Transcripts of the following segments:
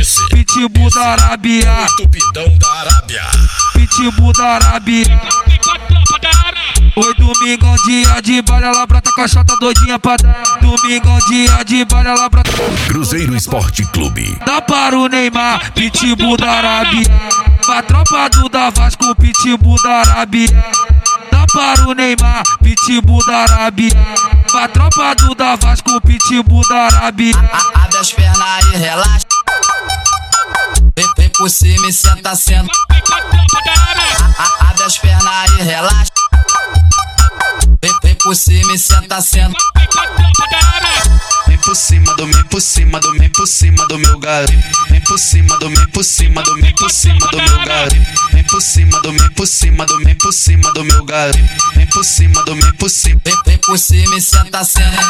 Pitbull da Arábia, Tupidão da Arábia. Pitbull da Arábia. Oi, domingão, dia de baile, ela brota com a chota doidinha pra dar. Domingão, dia de baile, ela brota. Cruzeiro Esporte Clube. Dá para o Neymar, Pitbull da Arábia. Pra tropa do da Vasco, Pitbull da Arábia. Dá para o Neymar, Pitbull da Arábia. Pra tropa do da Vasco, Pitbull da Arábia. Abre as pernas e relaxa. Vem por cima e senta, senta. Abre as pernas e relaxa. Vem por cima e senta, senta. Vem por cima do, vem por cima do, vem por cima do meu garoto. Vem por cima do, vem por cima do, vem por cima do meu garoto. Vem por cima do, vem por cima do, vem por cima do meu garoto. Vem por cima do, vem por cima. Vem por cima e senta, senta.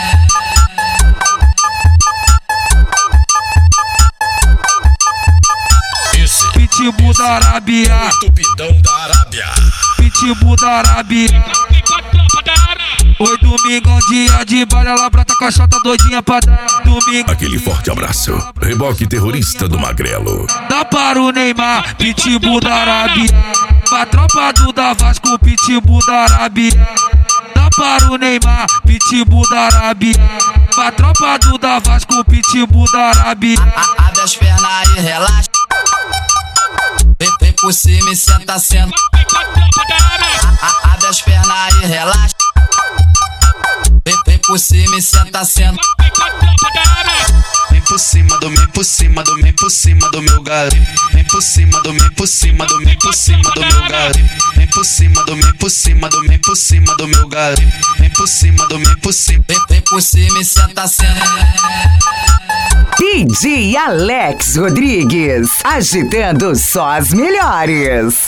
Pitbull da Arábia, Tupidão da Arábia. Pitbull da Arábia. Oi, domingão, dia de baile, ela brota com a chota doidinha pra dar. Domingo. Aquele forte abraço. Reboque terrorista do Magrelo. Dá para o Neymar, Pitbull da Arábia. Pra tropa do da Vasco, Pitbull da Arábia. Dá para o Neymar, Pitbull da Arábia. Pra tropa do da Vasco, Pitbull da Arábia. Abre as pernas e relaxa. Vem por cima e senta, senta. Abre as pernas e relaxa. Vem por cima e senta, senta. Vem por cima do, vem por cima do, vem por cima do meu garoto. Vem por cima do, vem por cima do, vem por cima do meu garoto. Vem por cima do, vem por cima do, vem por cima do meu garoto. Vem por cima do, vem por cima. Vem por cima e senta, senta. DJ Alex Rodrigues, agitando só as melhores.